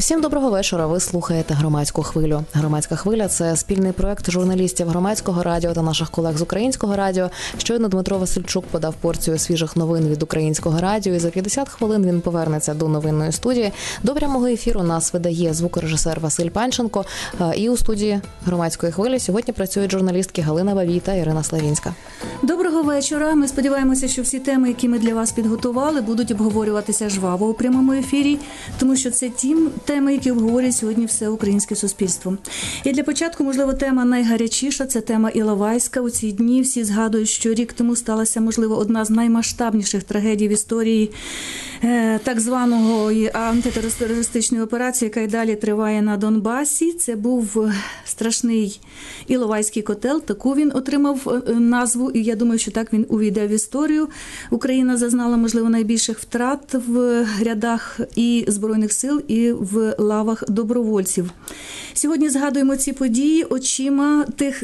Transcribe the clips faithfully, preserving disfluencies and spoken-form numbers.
Усім доброго вечора. Ви слухаєте «Громадську хвилю». «Громадська хвиля» – це спільний проект журналістів Громадського радіо та наших колег з Українського радіо. Щойно Дмитро Васильчук подав порцію свіжих новин від Українського радіо, і за п'ятдесят хвилин він повернеться до новинної студії. До прямого ефіру нас видає звукорежисер Василь Панченко. І у студії «Громадської хвилі» сьогодні працюють журналістки Галина Бабій та Ірина Славінська. Доброго вечора. Ми сподіваємося, що всі теми, які ми для вас підготували, будуть обговорюватися жваво у прямому ефірі, тому що це ті теми, які обговорює сьогодні все українське суспільство. І для початку, можливо, тема найгарячіша – це тема Іловайська. У ці дні всі згадують, що рік тому сталася, можливо, одна з наймасштабніших трагедій в історії е, так званого антитерористичної операції, яка й далі триває на Донбасі. Це був страшний Іловайський котел, таку він отримав назву, і я думаю, що так він увійде в історію. Україна зазнала, можливо, найбільших втрат в рядах і Збройних сил, і в лавах добровольців. Сьогодні згадуємо ці події очима тих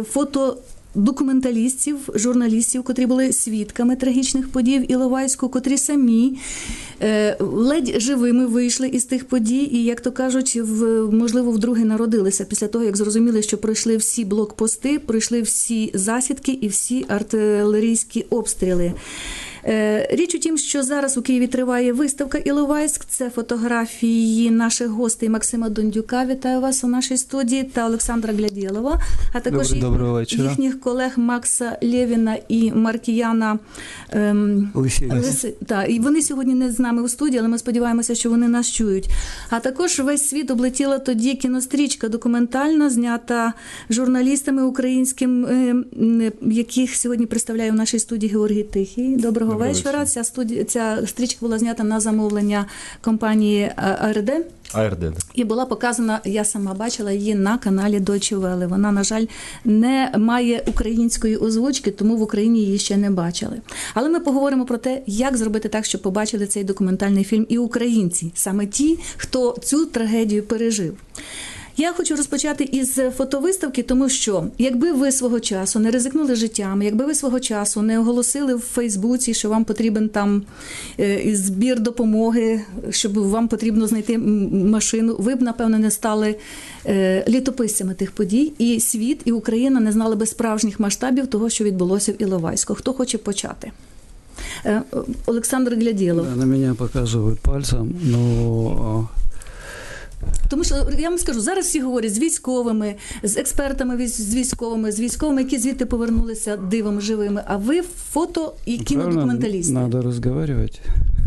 фотодокументалістів, журналістів, котрі були свідками трагічних подій в Іловайську, котрі самі е, ледь живими вийшли із тих подій і, як то кажуть, в, можливо, вдруге народилися після того, як зрозуміли, що пройшли всі блокпости, пройшли всі засідки і всі артилерійські обстріли. Річ у тім, що зараз у Києві триває виставка «Іловайськ». Це фотографії наших гостей Максима Дондюка, вітаю вас у нашій студії, та Олександра Глядєлова, а також Доброго, їх, їхніх колег Макса Лєвіна і Маркіяна ем, Лиси. Та, і вони сьогодні не з нами у студії, але ми сподіваємося, що вони нас чують. А також весь світ облетіла тоді кінострічка документальна, знята журналістами українськими, яких сьогодні представляє у нашій студії Георгій Тихий. Доброго вечора. Ця, студія, ця стрічка була знята на замовлення компанії АРД. АРД. І була показана, я сама бачила її на каналі Deutsche Welle. Вона, на жаль, не має української озвучки, тому в Україні її ще не бачили. Але ми поговоримо про те, як зробити так, щоб побачили цей документальний фільм і українці, саме ті, хто цю трагедію пережив. Я хочу розпочати із фотовиставки, тому що якби ви свого часу не ризикнули життям, якби ви свого часу не оголосили в Фейсбуці, що вам потрібен там збір допомоги, щоб вам потрібно знайти машину, ви б, напевно, не стали літописцями тих подій, і світ, і Україна не знали би справжніх масштабів того, що відбулося в Іловайську. Хто хоче почати? Олександр Глядєлов. Да, на мене показують пальцем, но... Тому що, я вам скажу, зараз всі говорять з військовими, з експертами, з військовими, з військовими, які звідти повернулися дивом живими, а ви фото- і кінодокументалісти. Надо разговаривать,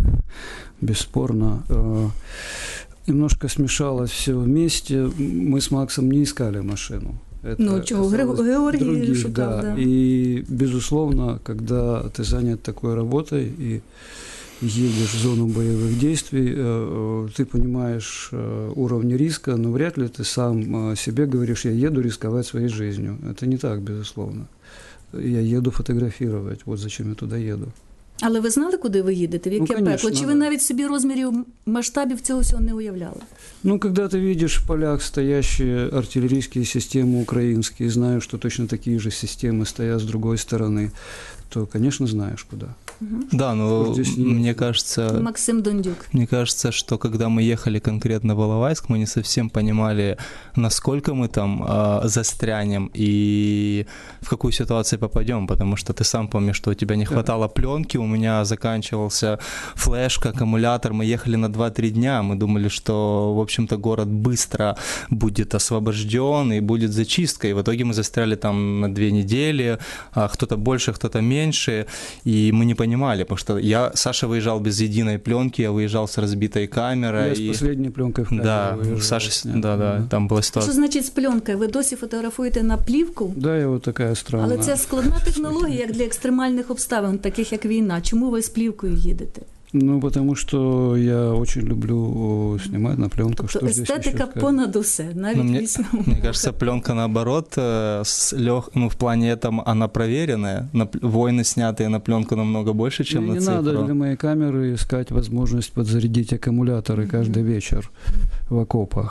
бесспорно. Немножко смешалось все вместе. Мы с Максом не искали машину. Это ну, чего, Георгий других, шукал, да. да. И, безусловно, когда ты занят такой работой и едешь в зону боевых действий, ты понимаешь уровень риска, но вряд ли ты сам себе говоришь, я еду рисковать своей жизнью. Это не так, безусловно. Я еду фотографировать, вот зачем я туда еду. Але ви знали, куди ви їдете, в яке ну, пекло? Чи ви навіть собі розмірів, масштабів цього всього не уявляли? Ну, когда ты видишь в полях стоящие артиллерийские системы украинские, знаешь, что точно такие же системы стоят с другой стороны, то, конечно, знаешь, куда. Угу. Да, но мне кажется... Максим Дондюк. Мне кажется, что когда мы ехали конкретно в Іловайськ, мы не совсем понимали, насколько мы там э, застрянем и в какую ситуацию попадем, потому что ты сам помнишь, что у тебя не хватало пленки, у меня заканчивался флешка, аккумулятор, мы ехали на два-три дня, мы думали, что, в общем-то, город быстро будет освобожден и будет зачистка, и в итоге мы застряли там на две недели, а кто-то больше, кто-то меньше, и мы не понимали, потому что я, Саша выезжал без единой пленки, я выезжал с разбитой камерой. Я и... с последней пленкой в камере да, выезжал. Саша, да, да, там была ситуация. Що значить з пленкою? Ви досі фотографуєте на плівку? Да, я вот така странна. Але це складна технологія, як для екстремальних обставин, таких як війна. Чому ви з плівкою їдете? Ну, потому что я очень люблю снимать на пленку. Тобто естетика понад усе, навіть ну, мне, весну. Мне кажется, пленка наоборот, с лег... ну, в плане этом она проверенная. На... Войны, снятые на пленку, намного больше, чем ну, на не цифру. Не надо для моей камеры искать возможность подзарядить аккумуляторы каждый вечер в окопах.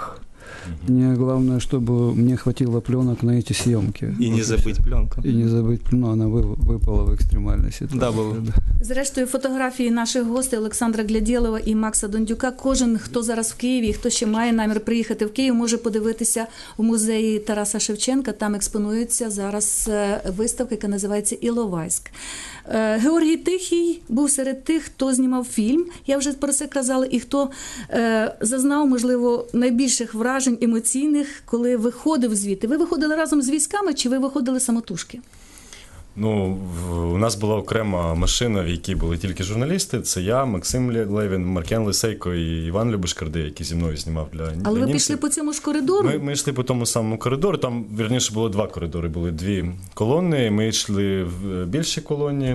Угу. Мне главное, чтобы мне хватило пленок на эти съемки. И не забыть пленку. И не забыть пленку, она выпала в экстремальной ситуации. Да, було. Зрештою, фотографії наших гостей Олександра Глядєлова і Макса Дондюка. Кожен, хто зараз в Києві, хто ще має намір приїхати в Київ, може подивитися у музеї Тараса Шевченка. Там експонується зараз виставка, яка називається «Іловайськ». Георгій Тихий був серед тих, хто знімав фільм, я вже про це казала, і хто е, зазнав, можливо, найбільших вражень емоційних, коли виходив звідти. Ви виходили разом з військами чи ви виходили самотужки? Ну, у нас була окрема машина, в якій були тільки журналісти. Це я, Максим Левін, Маркян Лисейко і Іван Любишкарди, який зі мною знімав для німців. Але ви пішли по цьому ж коридору? Ми, ми йшли по тому самому коридору. Там, вірніше, було два коридори. Були дві колони. Ми йшли в більшій колоні.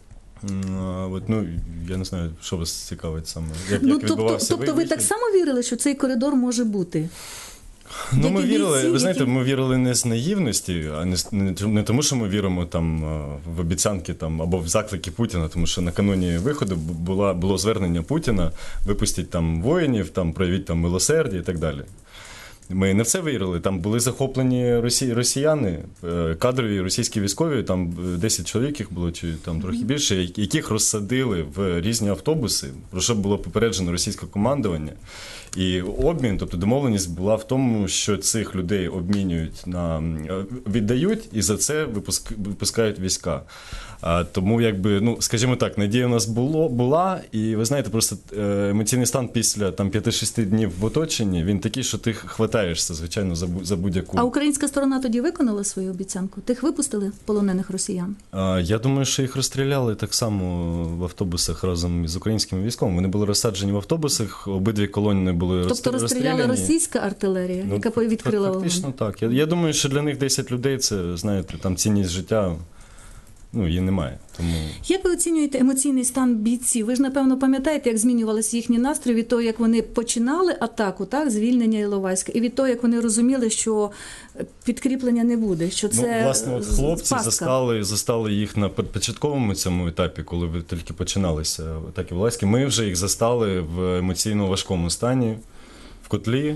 От, ну, я не знаю, що вас цікавить саме. Як, ну, як тобто, тобто ви так само вірили, що цей коридор може бути? Ну, Які ми вірили, бійці, ви знаєте, які... ми вірили не з наївності, а не, не, не тому, що ми віримо там в обіцянки там, або в заклики Путіна, тому що накануні виходу була, було звернення Путіна, випустіть там воїнів, там, проявіть там милосердя і так далі. Ми не в це вірили, там були захоплені росі... росіяни, кадрові російські військові, там десять чоловік їх було, чи там трохи більше, яких розсадили в різні автобуси, про що було попереджено російське командування. І обмін, тобто домовленість була в тому, що цих людей обмінюють на віддають і за це випуск, випускають війська. А, тому, якби, ну, скажімо так, надія у нас було, була, і ви знаєте, просто емоційний стан після там п'яти-шести днів в оточенні, він такий, що ти хватаєшся, звичайно, за, за будь-яку. А українська сторона тоді виконала свою обіцянку? Тих випустили полонених росіян? А, я думаю, що їх розстріляли так само в автобусах разом з українськими військовими. Вони були розсаджені в автобусах, обидві колони були тобто розстріляні. Тобто розстріляла російська артилерія, ну, яка відкрила вогонь? Фактично так. Я, я думаю, що для них десять людей, це, знаєте, там цінність життя, ну, її немає. Тому... Як ви оцінюєте емоційний стан бійців? Ви ж, напевно, пам'ятаєте, як змінювалися їхні настрої від того, як вони починали атаку, так, звільнення Іловайська, і від того, як вони розуміли, що підкріплення не буде, що це ну, власне, от хлопці пастка. застали, застали їх на початковому цьому етапі, коли ви тільки починалися атаки Іловайська. Ми вже їх застали в емоційно важкому стані, в котлі.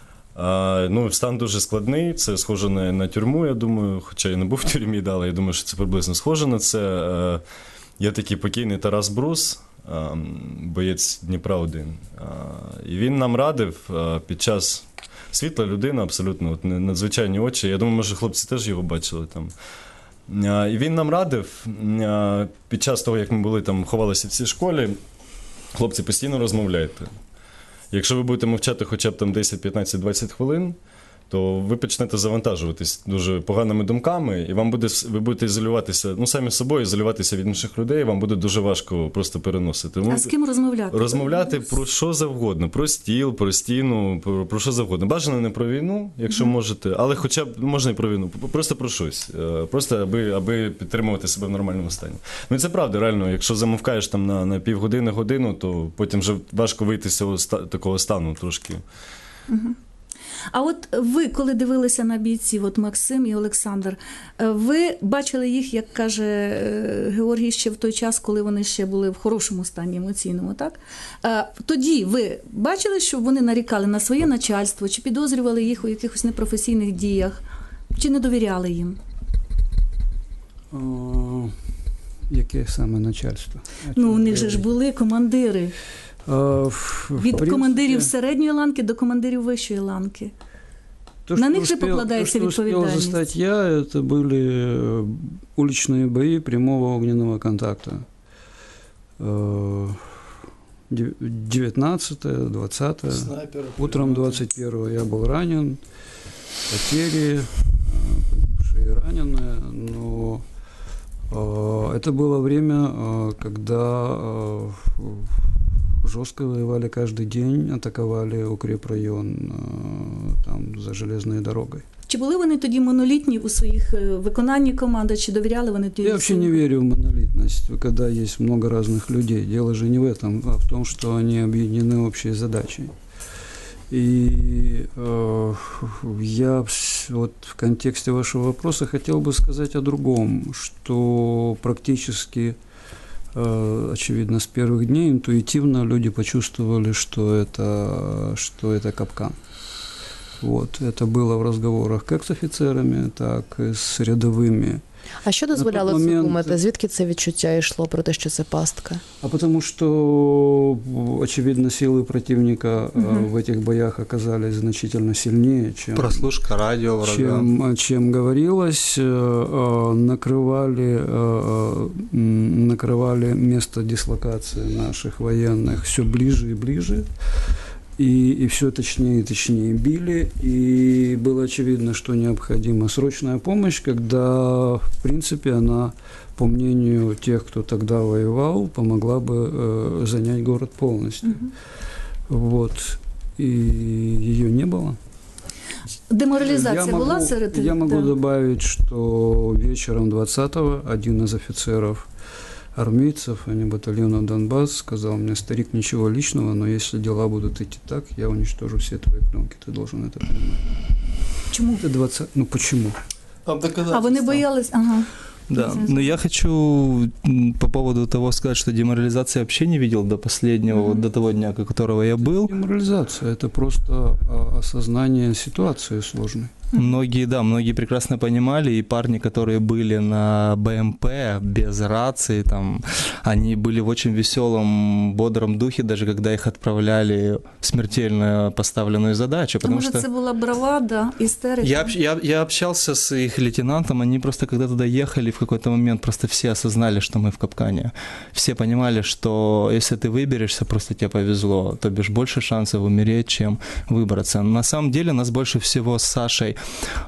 А, ну, стан дуже складний, це схоже на, на тюрму, я думаю, хоча я не був в тюрмі, да, але я думаю, що це приблизно схоже на це. А, є такий покійний Тарас Брус, а, боєць Дніпра один, а, і він нам радив а, під час, світла людина, абсолютно, от, надзвичайні очі, я думаю, може хлопці теж його бачили там. А, і він нам радив, а, під час того, як ми були там, ховалися в цій школі, хлопці, постійно розмовляйте. Якщо ви будете мовчати хоча б там десять, п'ятнадцять, двадцять хвилин, то ви почнете завантажуватись дуже поганими думками, і вам буде, ви будете ізолюватися, ну, самі собою, ізолюватися від інших людей, і вам буде дуже важко просто переносити. А з ким розмовляти? Розмовляти про що завгодно, про стіл, про стіну, про, про що завгодно. Бажано не про війну, якщо mm-hmm. можете, але хоча б, можна і про війну, просто про щось, просто аби, аби підтримувати себе в нормальному стані. Ну і це правда, реально, якщо замовкаєш там на, на півгодини, годину, то потім вже важко вийти з цього такого стану трошки. Mm-hmm. А от ви, коли дивилися на бійців, от Максим і Олександр, ви бачили їх, як каже Георгій, ще в той час, коли вони ще були в хорошому стані емоційному, так? Тоді ви бачили, що вони нарікали на своє начальство, чи підозрювали їх у якихось непрофесійних діях, чи не довіряли їм? О, яке саме начальство? Ну, у них же ж були командири. Від принципе, командирів середньої ланки до командирів вищої ланки. То, на них успел, же покладається то, відповідальність. Что успел застать я, это были уличные бои прямого огненного контакта. девятнадцатое, двадцатое. Снайпер, утром двадцать первого я был ранен. Потери, погибшие и раненые. Но это было время, когда жестко воевали каждый день, атаковали укрепрайон там за железной дорогой. Чи були вони тоді монолітні у своїх виконанні команди, чи довіряли вони тоді? Я вообще не верю в монолитность, когда есть много разных людей. Дело же не в этом, а в том, что они объединены общей задачей. И э, я вот в контексте вашего вопроса хотел бы сказать о другом, что практически очевидно, с первых дней интуитивно люди почувствовали, что это, что это капкан. Вот. Это было в разговорах как с офицерами, так и с рядовыми. А що дозволяло це момент... думати? Звідки це відчуття йшло про те, що це пастка? А потому что, очевидно, силы противника угу. в этих боях оказались значительно сильнее, чем... Прослушка радио врага. Чем, чем говорилось, накрывали, накрывали место дислокации наших военных все ближе и ближе. И, и все точнее и точнее били, и было очевидно, что необходима срочная помощь, когда, в принципе, она, по мнению тех, кто тогда воевал, помогла бы э, занять город полностью. Mm-hmm. Вот. И ее не было. Деморализация я была могу, среди... Я могу да. добавить, что вечером двадцатого один из офицеров армейцев, а не батальона «Донбасс», сказал мне: старик, ничего личного, но если дела будут идти так, я уничтожу все твои пленки, ты должен это понимать. Почему? Это двадцать... Ну, почему? А вы не боялись? Ага. Да, но я хочу по поводу того сказать, что деморализации вообще не видел до последнего, mm-hmm. до того дня, которого я был. Деморализация – это просто осознание ситуации сложной. Многие, да, многие прекрасно понимали, и парни, которые были на БМП без рации, там, они были в очень веселом, бодром духе, даже когда их отправляли в смертельно поставленную задачу. Потому Может, что это была бравада, истерика? Я, я, я общался с их лейтенантом, они просто когда туда ехали, в какой-то момент просто все осознали, что мы в капкане. Все понимали, что если ты выберешься, просто тебе повезло, то бишь больше шансов умереть, чем выбраться. На самом деле нас больше всего с Сашей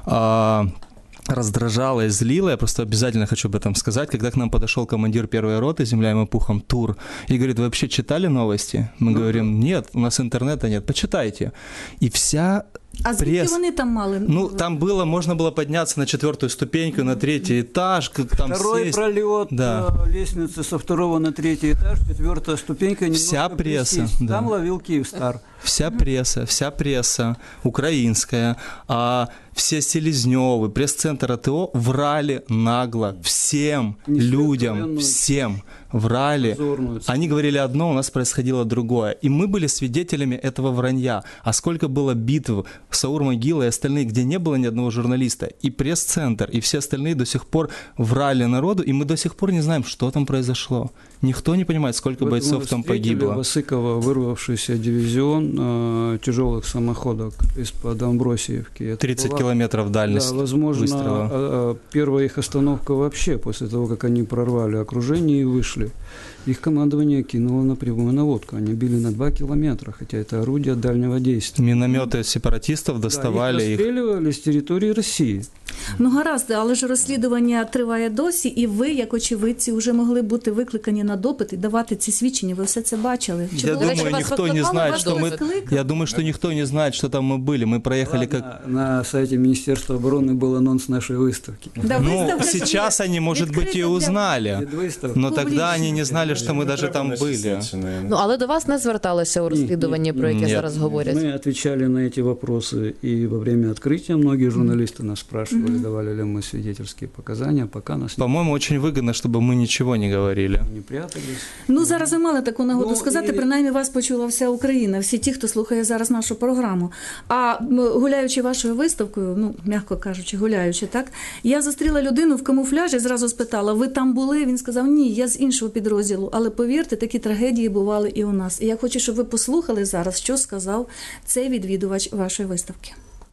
а, раздражало и злило, я просто обязательно хочу об этом сказать, когда к нам подошел командир первой роты, земля ему пухом, Тур, и говорит: вы вообще читали новости? Мы ну, говорим: нет, у нас интернета нет, почитайте. И вся... А звідки пресс... вони там мали? Ну, там было, можно было подняться на четвертую ступеньку, на третий этаж, как там Второй сесть. пролет да. лестницы со второго на третий этаж, четвертая ступенька. Вся пресса. Да. Там ловил Киевстар. Вся пресса, вся пресса украинская, а все Селезнёвы, пресс-центр АТО врали нагло всем не людям, всем врали. Позорную. Они говорили одно, у нас происходило другое. И мы были свидетелями этого вранья. А сколько было битв, Саур-могила и остальные, где не было ни одного журналиста. И пресс-центр, и все остальные до сих пор врали народу, и мы до сих пор не знаем, что там произошло. Никто не понимает, сколько вот бойцов там погибло. Васыкова, вырвавшийся дивизион э, тяжелых самоходок из-под Амбросиевки. тридцать была, километров дальность. Да, возможно, выстрела. Э, первая их остановка вообще, после того, как они прорвали окружение и вышли. Их командование кинуло на прямую наводку. Они били на два километра, хотя это орудие дальнего действия. Минометы сепаратистов доставали. Да, їх розстрілювали з території Росії. Ну гаразд, але ж розслідування триває досі, і ви, як очевидці, вже могли бути викликані на допит і давати ці свідчення. Ви все це бачили? Чи я, думаю, никто не знает, что мы... я думаю, что никто не знает, что там мы были. Мы проехали Ладно, как... На сайте Министерства обороны был анонс нашей выставки. Да, ну, сейчас они, может быть, и узнали. Но тогда они не знали, что мы даже там были. Ну, але до вас не зверталися у розслідуванні, про яке зараз говорять? Мы отвечали на эти вопросы и во время открытия. Многие журналисты нас спрашивали, mm-hmm. давали ли мы свидетельские показания, пока нас... По-моему, очень выгодно, чтобы мы ничего не говорили. Не прятались. Ну, зараз ви мали таку нагоду ну, сказати, і... принаймні вас почула вся Україна, всі ті, хто слухає зараз нашу програму. А гуляючи вашою виставкою, ну, м'яко кажучи, гуляючи, так, я зустріла людину в камуфляжі, зразу спитала: ви там були? Він сказав: ні, я з іншого підрозділу. Але повірте, такі трагедії бували і у нас. І я хочу, щоб ви послухали зараз, що сказав цей відвідувач вашої виставки.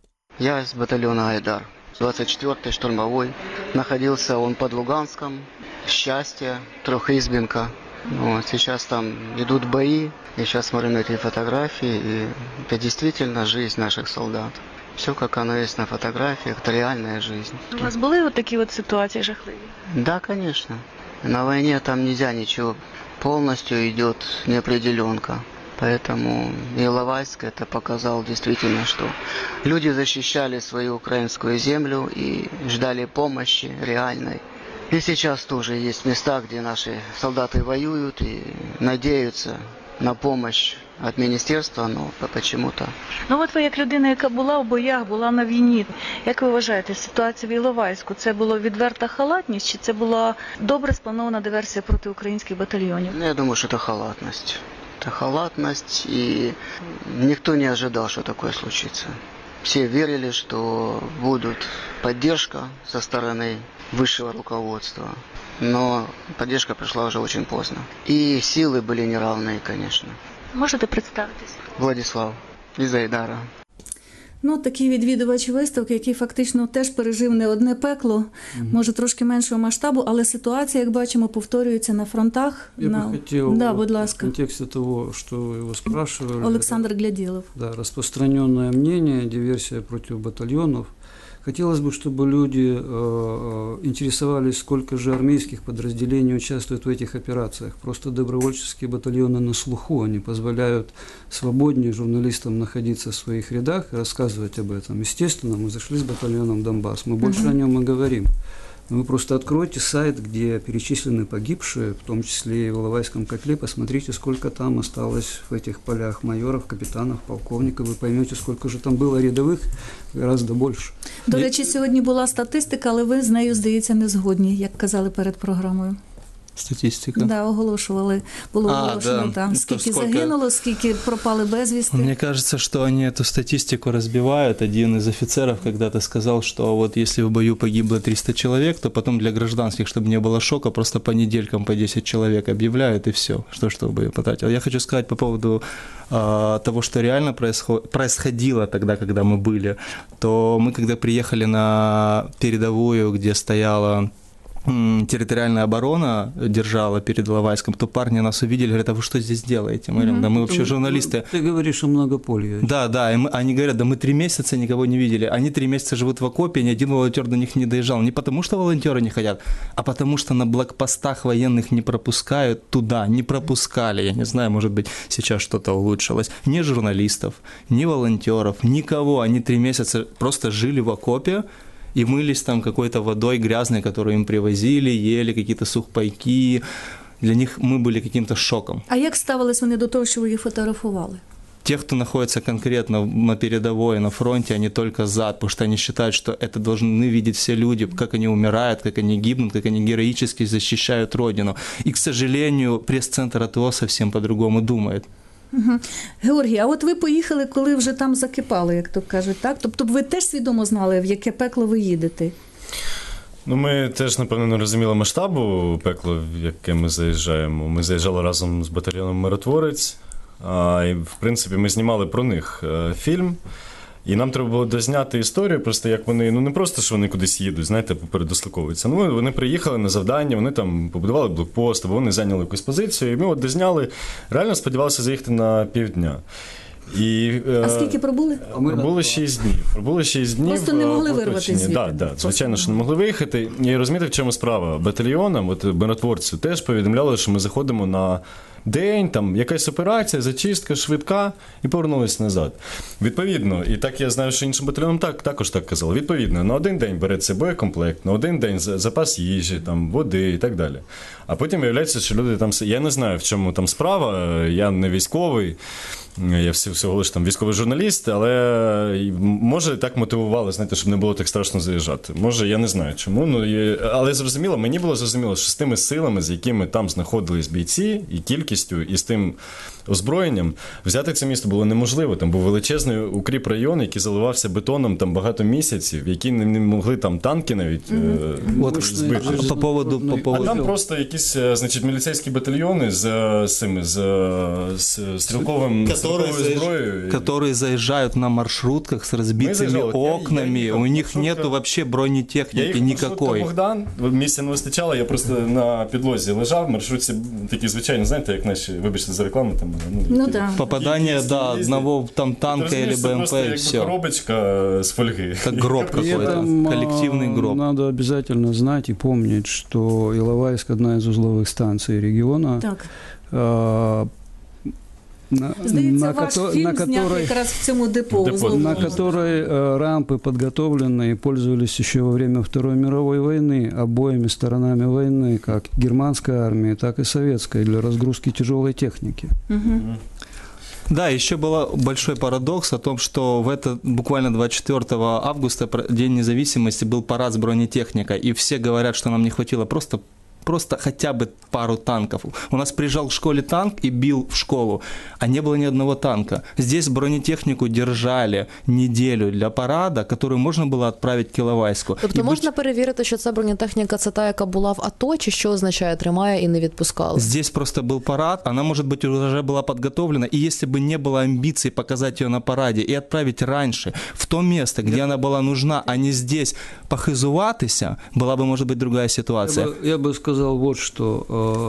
Я из батальона «Айдар», двадцать четвёртый штурмовой. Находился он под Луганском, Счастье, Трехизбинка. Вот, сейчас там идут бои. Я сейчас смотрю на эти фотографии, и это действительно жизнь наших солдат. Все, как оно есть на фотографиях, это реальная жизнь. У вас были вот такие вот ситуации жахливые? Да, конечно. На войне там нельзя ничего. Полностью идет неопределенка. Поэтому Иловайск это показал действительно, что люди защищали свою украинскую землю и ждали помощи реальной. И сейчас тоже есть места, где наши солдаты воюют и надеются на помощь від міністерства, ну, почему-то. Ну, от ви, як людина, яка була в боях, була на війні, як ви вважаєте, ситуація в Іловайську, це була відверта халатність, чи це була добре спланована диверсія проти українських батальйонів? Ну, я думаю, що це халатність. Это халатность, и никто не ожидал, что такое случится. все верили, что будет поддержка со стороны высшего руководства. Но поддержка пришла уже очень поздно. И силы были неравные, конечно. Можете представитись? Владислав із Айдара. Ну, такий відвідувач виставки, який фактично теж пережив не одне пекло, mm-hmm. може трошки меншого масштабу, але ситуація, як бачимо, повторюється на фронтах. Я на... бы хотел да, будь ласка. в контексте того, что вы его спрашивали. Олександр Гляділов. Да, распространенное мнение, диверсия против батальонов. Хотелось бы, чтобы люди э, интересовались, сколько же армейских подразделений участвуют в этих операциях. Просто добровольческие батальоны на слуху, они позволяют свободнее журналистам находиться в своих рядах и рассказывать об этом. Естественно, мы зашли с батальоном «Донбасс», мы больше uh-huh. о нем и говорим. Вы просто откройте сайт, где перечислены погибшие, в том числе и в Иловайском котле, посмотрите, сколько там осталось в этих полях майоров, капитанов, полковников, вы поймете, сколько же там было рядових, гораздо больше. До речі, сьогодні була статистика, але ви з нею, здається, не згодні, як казали перед програмою. Статистика? Да, оголошували. Було а, оголошено да. там, скільки сколько... загинуло, скільки пропали безвісти. Мне кажется, что они эту статистику разбивают. Один из офицеров когда-то сказал, что вот если в бою погибло триста человек, то потом для гражданских, чтобы не было шока, просто по неделькам по десять человек объявляют и все, что чтобы потратил. Я хочу сказать по поводу э, того, что реально происход... происходило тогда, когда мы были, то мы когда приехали на передовую, где стояла территориальная оборона держала перед Иловайском, то парни нас увидели, говорят, а вы что здесь делаете? Мы говорим, да мы вообще журналисты. Ты говоришь о многополье. Да, да, и мы, они говорят, да мы три месяца никого не видели. Они три месяца живут в окопе, ни один волонтер до них не доезжал. Не потому, что волонтеры не хотят, а потому, что на блокпостах военных не пропускают туда, не пропускали. Я не знаю, может быть, сейчас что-то улучшилось. Ни журналистов, ни волонтеров, никого. Они три месяца просто жили в окопе, и мылись там какой-то водой грязной, которую им привозили, ели какие-то сухпайки. Для них мы были каким-то шоком. А як ставились вони до того, що ви їх фотографували? Те, кто находится конкретно на передовой, на фронте, они только за, потому что они считают, что это должны видеть все люди, как они умирают, как они гибнут, как они героически защищают Родину. И, к сожалению, пресс-центр АТО совсем по-другому думает. Угу. Георгій, а от ви поїхали, коли вже там закипало, як то кажуть, так? Тобто ви теж свідомо знали, в яке пекло ви їдете? Ну, ми теж, напевно, не розуміли масштабу пекла, в яке ми заїжджаємо. Ми заїжджали разом з батальйоном «Миротворець», а, і, в принципі, ми знімали про них фільм. І нам треба було дозняти історію, просто як вони, ну не просто, що вони кудись їдуть, знаєте, попередослуховуються. Ну, вони приїхали на завдання, вони там побудували блокпост, або вони зайняли якусь позицію, і ми от дозняли, реально сподівалися заїхати на півдня. І, а скільки пробули? Пробули шість днів. Пробули шість днів. Просто не могли вирватися звідти. Так, да, да, звичайно, що не могли виїхати. І розумієте, в чому справа? Батальйонам, от миротворців, теж повідомляли, що ми заходимо на день, там якась операція, зачистка, швидка, і повернулися назад. Відповідно, і так я знаю, що іншим батальйонам так, також так казали. Відповідно, на один день береться боєкомплект, на один день запас їжі, там, води і так далі. А потім виявляється, що люди там... Я не знаю, в чому там справа, я не військовий, я всього лише там військовий журналіст, але може так мотивували, знаєте, щоб не було так страшно заїжджати. Може, я не знаю чому, ну, але зрозуміло, мені було зрозуміло, що з тими силами, з якими там знаходились бійці, і кількістю, і з тим озброєнням, взяти це місто було неможливо. Там був величезний укріп район, який заливався бетоном там багато місяців, які не могли там танки навіть mm-hmm. е- збити. По поводу, по поводу... А там просто якісь, значить, міліцейські батальйони з, з, з, з стрілковим зброєю. Которые заезжают на маршрутках с разбитыми окнами, я, я у них нету вообще бронетехники никакой. Я Богдан, місця не вистачало, я просто на підлозі лежав, в маршрутці такі звичайні, знаєте, як наші, вибачте за рекламу, там, ну, ну да. попадание до да, одного там танка или БМП, и все. Коробочка с фольги. Как гроб какой-то, коллективный гроб. Надо обязательно знать и помнить, что Иловайск одна из узловых станций региона. Так. А, на, Здається, на ваш ко- фільм на знятий которой, якраз в цьому депо. депо на которой э, рампы подготовлены и пользовались еще во время Второй мировой войны обоими сторонами войны, как германской армии, так и советской, для разгрузки тяжелой техники. Угу. Да, еще был большой парадокс о том, что в это буквально двадцать четвёртого августа, День независимости, был парад с бронетехникой, и все говорят, что нам не хватило просто просто хотя бы пару танков. У нас приезжал в школе танк и бил в школу, а не было ни одного танка. Здесь бронетехнику держали неделю для парада, которую можна було відправити к Іловайську. Тобто і можна будь... перевірити, що ця бронетехніка це та, яка була в АТО, чи що означає тримає і не відпускала? Здесь просто был парад, она, может быть, уже была подготовлена, и если бы не было амбиций показать ее на параде и отправить раньше, в то место, где я... она была нужна, а не здесь похизуватися, была бы, может быть, другая ситуация. Я бы, я бы сказал вот что.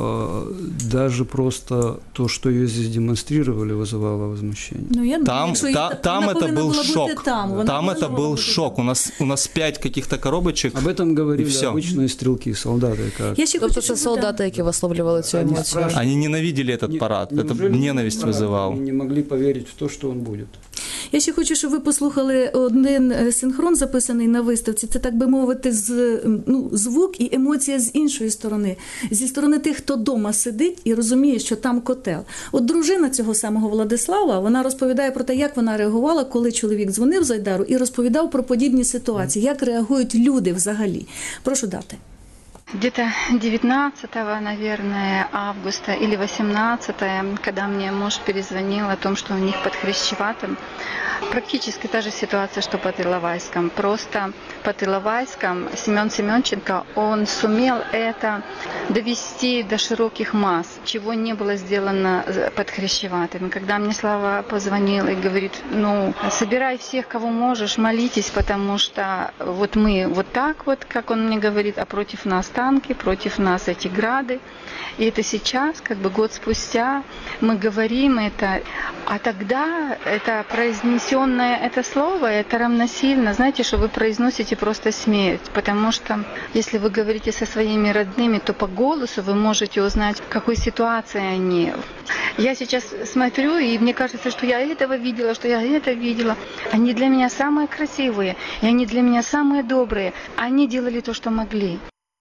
Э, даже просто то, что ее здесь демонстрировали, вызывало возмущение. Ну, я там думаю, та, її, там это был шок. Там, там это был шок. У нас, у нас пять каких-то коробочек. Об этом говорили обычные стрелки, солдаты. Как. Я ще тобто хочу, це солдати, які висловлювали цю емоцію? Они ненавидели этот Не, парад. Это ненависть парад? вызывал. Они не могли поверить в то, что он будет. Я ще хочу, щоб ви послухали один синхрон, записаний на виставці. Це, так би мовити, з, ну, звук і емоція з іншої сторони. Зі сторони тих, хто вдома сидить і розуміє, що там котел. От дружина цього самого Владислава, вона розповідає про те, як вона реагувала, коли чоловік дзвонив з Айдару і розповідав про подібні ситуації, як реагують люди взагалі. Прошу дати. Где-то девятнадцатого, наверное, августа или восемнадцатого, когда мне муж перезвонил о том, что у них под Хрящеватым практически та же ситуация, что под Иловайском. Просто под Иловайском Семен Семенченко, он сумел это довести до широких масс, чего не было сделано под Хрящеватым. Когда мне Слава позвонил и говорит, ну, собирай всех, кого можешь, молитесь, потому что вот мы вот так вот, как он мне говорит, а против нас танки, против нас эти грады. И это сейчас, как бы год спустя, мы говорим это, а тогда это произнесенное это слово, это равносильно, знаете, что вы произносите просто смерть, потому что если вы говорите со своими родными, то по голосу вы можете узнать, в какой ситуации они. Я сейчас смотрю, и мне кажется, что я этого видела, что я это видела. Они для меня самые красивые, и они для меня самые добрые. Они делали то, что могли.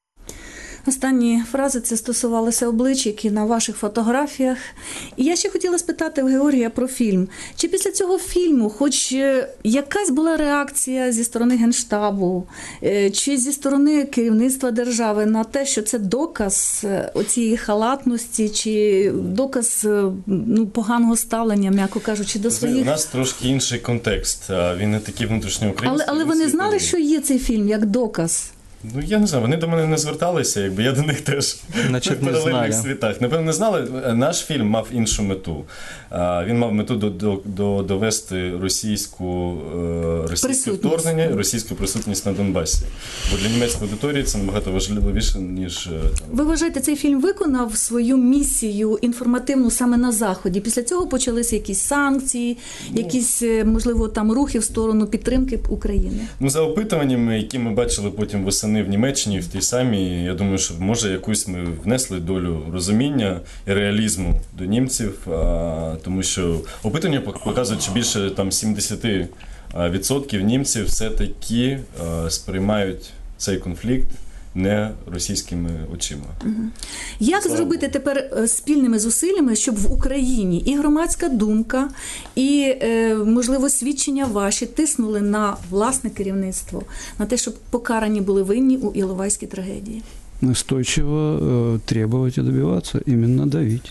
Останні фрази це стосувалися облич, які на ваших фотографіях. І я ще хотіла спитати в Георгія про фільм. Чи після цього фільму хоч якась була реакція зі сторони Генштабу, чи зі сторони керівництва держави на те, що це доказ оцієї халатності, чи доказ, ну, поганого ставлення, м'яко кажучи, до своїх... У нас трошки інший контекст, він не такий внутрішньоукраїнський. Але, але вони знали, що є цей фільм як доказ? Ну, я не знаю, вони до мене не зверталися, якби я до них теж в паралельних світах. Напевно, не знали. Наш фільм мав іншу мету. Він мав мету до, до, до, довести російську, російське вторгнення, російську присутність на Донбасі. Бо для німецької аудиторії це набагато важливіше, ніж... Ви вважаєте, цей фільм виконав свою місію інформативну саме на Заході? Після цього почалися якісь санкції, ну, якісь, можливо, там рухи в сторону підтримки України? Ну, за опитуваннями, які ми бачили потім восени в Німеччині, в тій самій, я думаю, що може якусь ми внесли долю розуміння і реалізму до німців, а, тому що опитування показують, що більше там сімдесят відсотків німців все-таки а, сприймають цей конфлікт не російськими очима. Угу. Як Слава зробити тепер спільними зусиллями, щоб в Україні і громадська думка, і, можливо, свідчення ваші тиснули на власне керівництво, на те, щоб покарані були винні у Іловайській трагедії? Настойчиво э, требовать и добиваться, именно давить.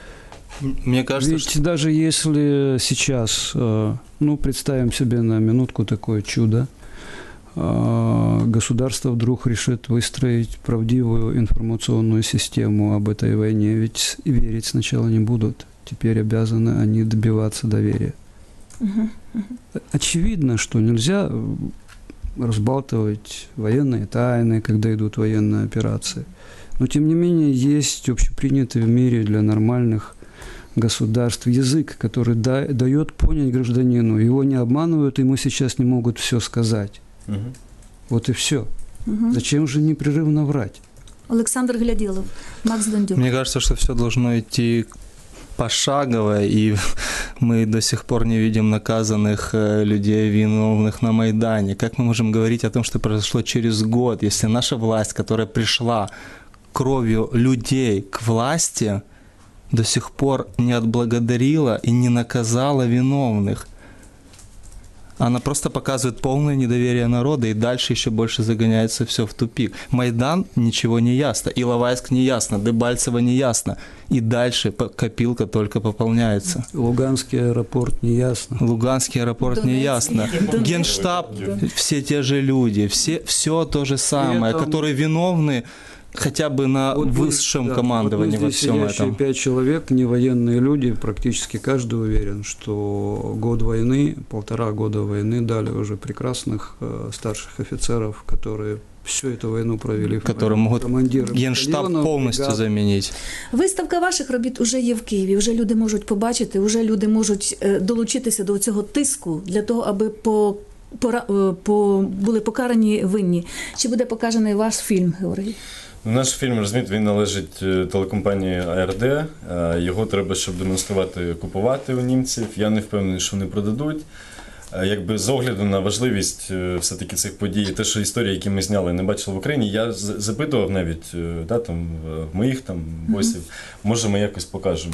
Мне кажется, Ведь что... даже если сейчас, э, ну, представим себе на минутку такое чудо, государство вдруг решит выстроить правдивую информационную систему об этой войне, ведь верить сначала не будут, теперь обязаны они добиваться доверия. Uh-huh. Uh-huh. Очевидно, что нельзя разбалтывать военные тайны, когда идут военные операции, но тем не менее есть общепринятый в мире для нормальных государств язык, который да- дает понять гражданину, его не обманывают, ему сейчас не могут все сказать. Угу. Вот и все. Угу. Зачем же непрерывно врать? Александр Глядилов, Макс Дондюк. Мне кажется, что все должно идти пошагово, и мы до сих пор не видим наказанных людей, виновных на Майдане. Как мы можем говорить о том, что произошло через год, если наша власть, которая пришла кровью людей к власти, до сих пор не отблагодарила и не наказала виновных? Она просто показывает полное недоверие народа, и дальше еще больше загоняется все в тупик. Майдан – ничего не ясно, Иловайск не ясно, Дебальцево не ясно. И дальше копилка только пополняется. Луганский аэропорт не ясно. Луганский аэропорт не ясно. Генштаб – все те же люди, все, все то же самое, этом... которые виновны хотя бы на вот высшем вы, да, командовании вот во всем этом. Пять человек, не военные люди, практически каждый уверен, что год войны, полтора года войны дали уже прекрасных э, старших офицеров, которые всю эту войну провели. Которые могут Генштаб повністю бригад. Замінити. Виставка ваших робіт вже є в Києві, вже люди можуть побачити, вже люди можуть долучитися до цього тиску для того, аби по, по, по, були покарані винні. Чи буде покажений ваш фільм, Георгій? Наш фільм, розумієте, він належить телекомпанії А Р Д. Його треба, щоб демонструвати, купувати у німців. Я не впевнений, що вони продадуть. Якби з огляду на важливість все-таки цих подій, те, що історії, які ми зняли, не бачили в Україні, я запитував навіть да, там, в моїх там босів, mm-hmm. може ми якось покажемо.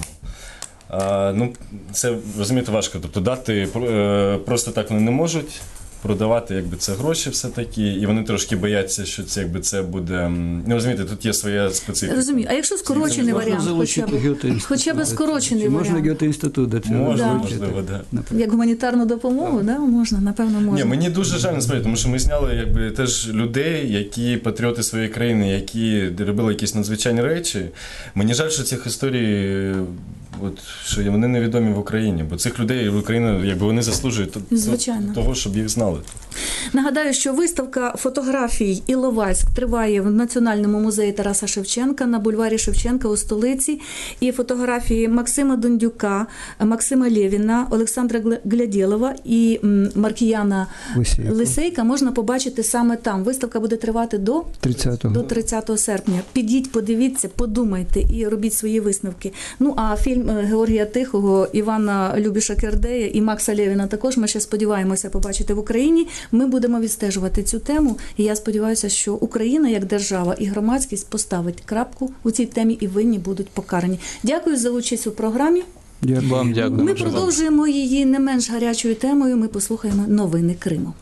А, ну, це, розумієте, важко. Тобто дати просто так вони не можуть. Продавати, якби, це гроші все-таки, і вони трошки бояться, що це, якби, це буде... Ну, розумієте, тут є своя специфіка. Розумію. А якщо скорочений варіант? Хоча б, хоча б скорочений варіант. Можна Гьоте-інститут до цього. Можна, да. можливо, да. Як гуманітарну допомогу, да. Да? Можна, напевно, можна. Ні, мені дуже жаль, насправді, тому що ми зняли, якби, теж людей, які патріоти своєї країни, які робили якісь надзвичайні речі. Мені жаль, що цих історій... От, що вони невідомі в Україні, бо цих людей в Україні, якби, вони заслужують Звичайно. того, щоб їх знали. Нагадаю, що виставка фотографій Іловайськ триває в Національному музеї Тараса Шевченка на бульварі Шевченка у столиці. І фотографії Максима Дондюка, Максима Лєвіна, Олександра Глядєлова і Маркіяна Лисейка. Лисейка можна побачити саме там. Виставка буде тривати до тридцятого. До тридцятого серпня. Підіть, подивіться, подумайте і робіть свої висновки. Ну, а фільм Георгія Тихого, Івана Любіша-Кердея і Макса Лєвіна також ми ще сподіваємося побачити в Україні. Ми будемо відстежувати цю тему, і я сподіваюся, що Україна як держава і громадськість поставить крапку у цій темі і винні будуть покарані. Дякую за участь у програмі. Дякую. Вам дякую. Ми продовжуємо її не менш гарячою темою. Ми послухаємо новини Криму.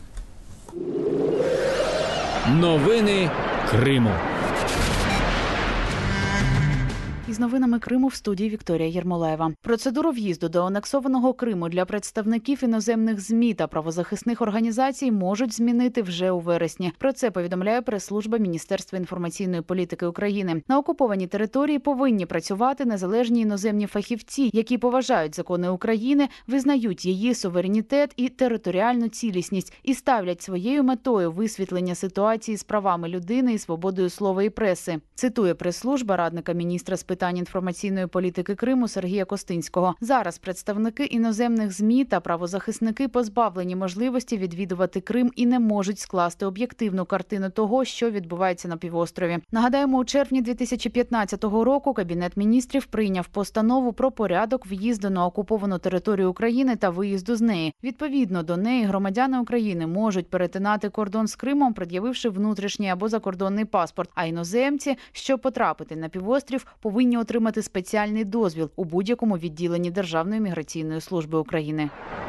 Новини Криму. Із новинами Криму в студії Вікторія Єрмолаєва. Процедуру в'їзду до анексованого Криму для представників іноземних ЗМІ та правозахисних організацій можуть змінити вже у вересні. Про це повідомляє прес-служба Міністерства інформаційної політики України. На окупованій території повинні працювати незалежні іноземні фахівці, які поважають закони України, визнають її суверенітет і територіальну цілісність і ставлять своєю метою висвітлення ситуації з правами людини і свободою слова і преси. Цитує прес-служба радника міністра з питань інформаційної політики Криму Сергія Костинського. Зараз представники іноземних ЗМІ та правозахисники позбавлені можливості відвідувати Крим і не можуть скласти об'єктивну картину того, що відбувається на півострові. Нагадаємо, у червні дві тисячі п'ятнадцятого року Кабінет міністрів прийняв постанову про порядок в'їзду на окуповану територію України та виїзду з неї. Відповідно до неї громадяни України можуть перетинати кордон з Кримом, пред'явивши внутрішній або закордонний паспорт, а іноземці, щоб потрапити на півострів, повинні отримати спеціальний дозвіл у будь-якому відділенні Державної міграційної служби України.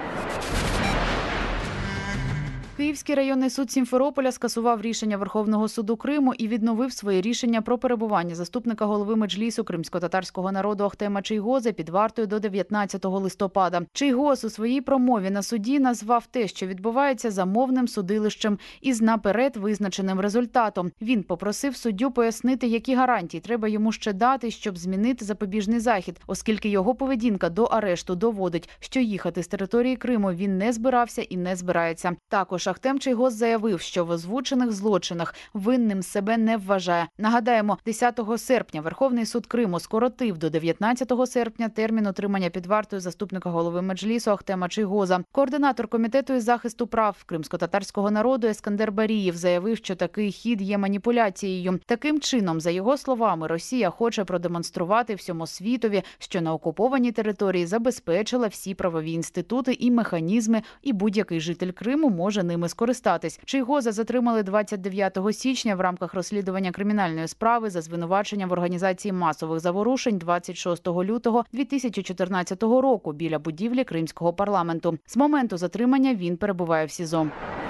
Київський районний суд Сімферополя скасував рішення Верховного суду Криму і відновив своє рішення про перебування заступника голови Меджлісу кримсько-татарського народу Ахтема Чийгоза під вартою до дев'ятнадцятого листопада. Чийгоз у своїй промові на суді назвав те, що відбувається, замовним судилищем із наперед визначеним результатом. Він попросив суддю пояснити, які гарантії треба йому ще дати, щоб змінити запобіжний захід, оскільки його поведінка до арешту доводить, що їхати з території Криму він не збирався і не збирається. Також Ахтем Чийгоз заявив, що в озвучених злочинах винним себе не вважає. Нагадаємо, десятого серпня Верховний суд Криму скоротив до дев'ятнадцятого серпня термін отримання під вартою заступника голови Меджлісу Ахтема Чийгоза. Координатор Комітету із захисту прав кримсько-татарського народу Ескандер Барієв заявив, що такий хід є маніпуляцією. Таким чином, за його словами, Росія хоче продемонструвати всьому світові, що на окупованій території забезпечила всі правові інститути і механізми, і будь-який житель Криму може ними ними скористатись. Чийгоза затримали двадцять дев'ятого січня в рамках розслідування кримінальної справи за звинуваченням в організації масових заворушень двадцять шостого лютого дві тисячі чотирнадцятого року біля будівлі Кримського парламенту. З моменту затримання він перебуває в СІЗО.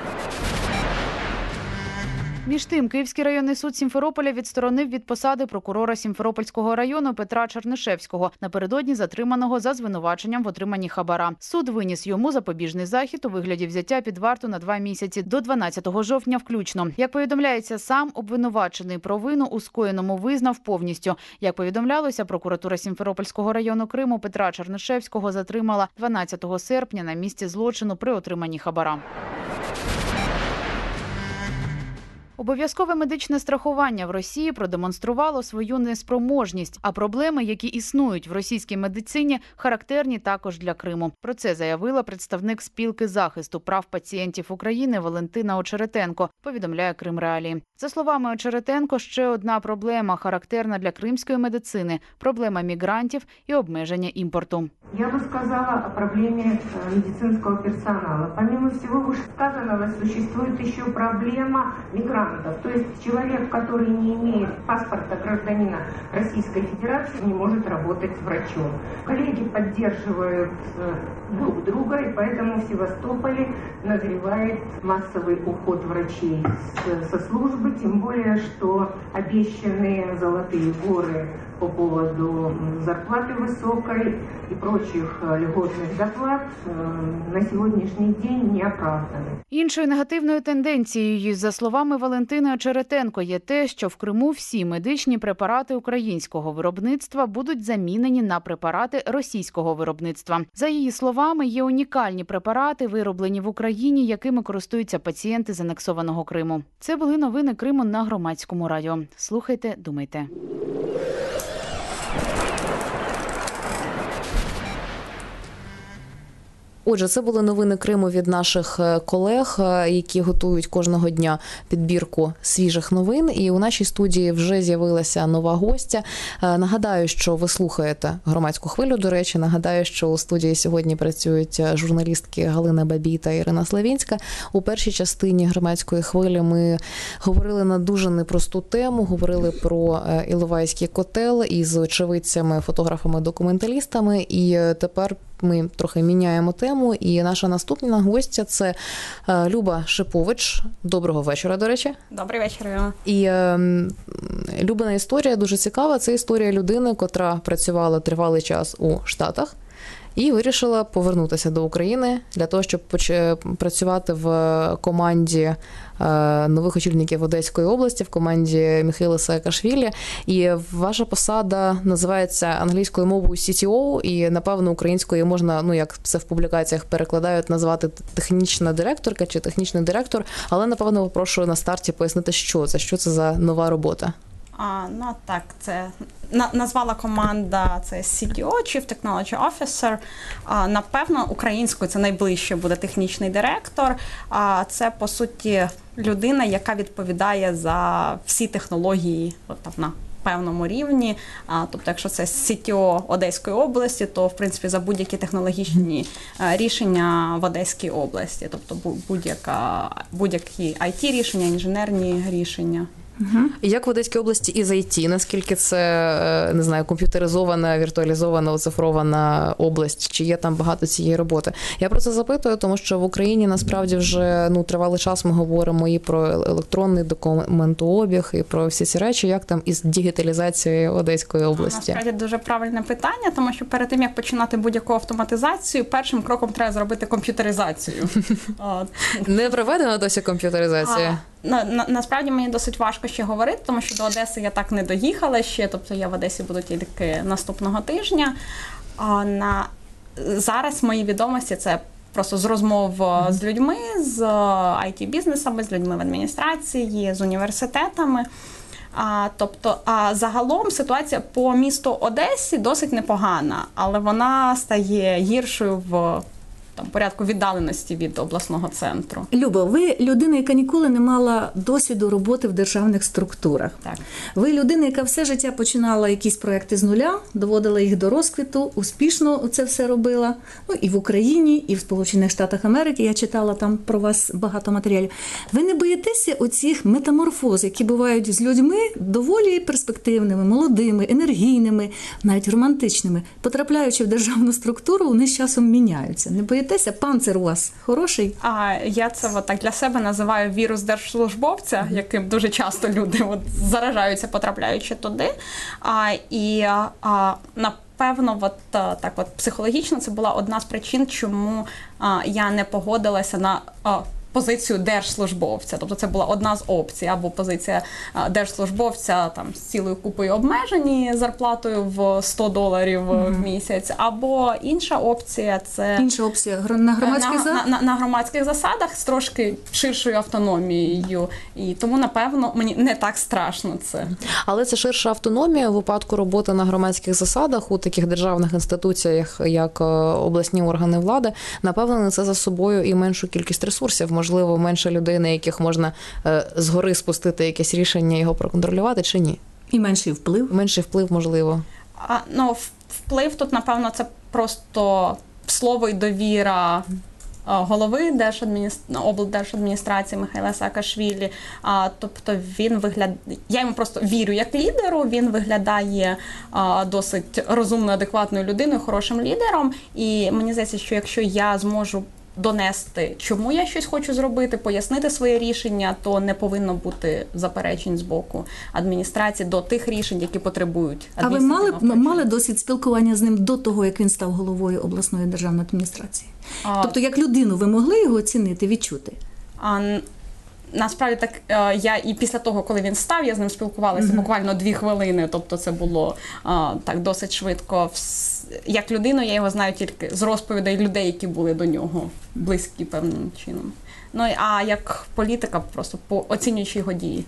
Між тим, Київський районний суд Сімферополя відсторонив від посади прокурора Сімферопольського району Петра Чернишевського, напередодні затриманого за звинуваченням в отриманні хабара. Суд виніс йому запобіжний захід у вигляді взяття під варту на два місяці до дванадцятого жовтня включно. Як повідомляється, сам обвинувачений провину у скоєному визнав повністю. Як повідомлялося, прокуратура Сімферопольського району Криму Петра Чернишевського затримала дванадцятого серпня на місці злочину при отриманні хабара. Обов'язкове медичне страхування в Росії продемонструвало свою неспроможність, а проблеми, які існують в російській медицині, характерні також для Криму. Про це заявила представник спілки захисту прав пацієнтів України Валентина Очеретенко, повідомляє Кримреалії. За словами Очеретенко, ще одна проблема, характерна для кримської медицини – проблема мігрантів і обмеження імпорту. Я бы сказала о проблеме медицинского персонала. Помимо всего вышесказанного, существует еще проблема мигрантов. То есть человек, который не имеет паспорта гражданина Российской Федерации, не может работать врачом. Коллеги поддерживают друг друга, и поэтому в Севастополе назревает массовый уход врачей со службы, тем более, что обещанные золотые горы по поводу зарплаты высокой и прочих льготных доплат на сьогоднішній день не оправдані. Іншою негативною тенденцією, за словами Валентини Очеретенко, є те, що в Криму всі медичні препарати українського виробництва будуть замінені на препарати російського виробництва. За її словами, є унікальні препарати, вироблені в Україні, якими користуються пацієнти з анексованого Криму. Це були новини Криму на Громадському радіо. Слухайте, думайте. Отже, це були новини Криму від наших колег, які готують кожного дня підбірку свіжих новин. І у нашій студії вже з'явилася нова гостя. Нагадаю, що ви слухаєте Громадську хвилю, до речі. Нагадаю, що у студії сьогодні працюють журналістки Галина Бабій та Ірина Славінська. У першій частині Громадської хвилі ми говорили на дуже непросту тему, говорили про Іловайський котел із очевидцями, фотографами, документалістами. І тепер ми трохи міняємо тему, і наша наступна гостя – це Люба Шипович. Доброго вечора, до речі. Добрий вечір, Ірина. І е, Любина історія дуже цікава. Це історія людини, котра працювала тривалий час у Штатах і вирішила повернутися до України для того, щоб працювати в команді нових очільників Одеської області, в команді Міхайла Саакашвілі. І ваша посада називається англійською мовою сі ті о, і, напевно, українською можна, ну, як це в публікаціях перекладають, назвати технічна директорка чи технічний директор, але, напевно, попрошу на старті пояснити, що це, що це за нова робота. А, ну так, це на, назвала команда, це сі ті о, Chief Technology Officer. А, напевно, українською це найближче буде технічний директор. А це, по суті, людина, яка відповідає за всі технології от, на певному рівні. А, тобто, якщо це сі ті о Одеської області, то, в принципі, за будь-які технологічні а, рішення в Одеській області. Тобто, будь-яка, будь-які ай ті-рішення, інженерні рішення. Угу. Як в Одеській області із ай ті? Наскільки це, не знаю, комп'ютеризована, віртуалізована, оцифрована область? Чи є там багато цієї роботи? Я про це запитую, тому що в Україні насправді вже ну, тривалий час ми говоримо і про електронний документообіг, і про всі ці речі. Як там із дігіталізацією Одеської області? Насправді дуже правильне питання, тому що перед тим, як починати будь-яку автоматизацію, першим кроком треба зробити комп'ютеризацію. Не проведена досі комп'ютеризація? На, на, насправді мені досить важко ще говорити, тому що до Одеси я так не доїхала ще, тобто я в Одесі буду тільки наступного тижня. А на, зараз мої відомості – це просто з розмов mm-hmm. з людьми, з ай ті-бізнесами, з людьми в адміністрації, з університетами. А, тобто, а загалом ситуація по місту Одесі досить непогана, але вона стає гіршою в там порядку віддаленості від обласного центру. Любо, ви людина, яка ніколи не мала досвіду роботи в державних структурах. Так. Ви людина, яка все життя починала якісь проекти з нуля, доводила їх до розквіту, успішно це все робила. Ну, і в Україні, і в Сполучених Штатах Америки. Я читала там про вас багато матеріалів. Ви не боїтеся оцих метаморфоз, які бувають з людьми доволі перспективними, молодими, енергійними, навіть романтичними. Потрапляючи в державну структуру, вони з часом міняються. Не боїтеся? Панцир у вас хороший? А я це от так для себе називаю вірус держслужбовця, mm-hmm. яким дуже часто люди от заражаються, потрапляючи туди. А, і а, напевно, от так от психологічно це була одна з причин, чому а, я не погодилася на а, позицію держслужбовця. Тобто це була одна з опцій, або позиція держслужбовця там з цілою купою обмежені зарплатою в сто доларів mm-hmm. в місяць, або інша опція це інша опція на громадських на, на, на громадських засадах з трошки ширшою автономією. І тому, напевно, мені не так страшно це. Але це ширша автономія у випадку роботи на громадських засадах у таких державних інституціях, як обласні органи влади, напевно, несе за собою і меншу кількість ресурсів. Можливо, менше людей, на яких можна е, згори спустити якесь рішення, його проконтролювати, чи ні? І менший вплив? Менший вплив, можливо. А, ну, вплив тут, напевно, це просто слово і довіра голови держадміністр... облдержадміністрації Михайла Саакашвілі. А, тобто він виглядає... Я йому просто вірю як лідеру, він виглядає а, досить розумною, адекватною людиною, хорошим лідером. І мені здається, що якщо я зможу донести, чому я щось хочу зробити, пояснити своє рішення, то не повинно бути заперечень з боку адміністрації до тих рішень, які потребують адміністративного втручання. А ви мали, мали досвід спілкування з ним до того, як він став головою обласної державної адміністрації? А, тобто, як людину ви могли його оцінити, відчути? А, насправді так, я і після того, коли він став, я з ним спілкувалася mm-hmm. буквально дві хвилини, тобто це було а, так досить швидко. Як людину я його знаю тільки з розповідей людей, які були до нього близькі певним чином. Ну, а як політика, просто по оцінюючи його дії.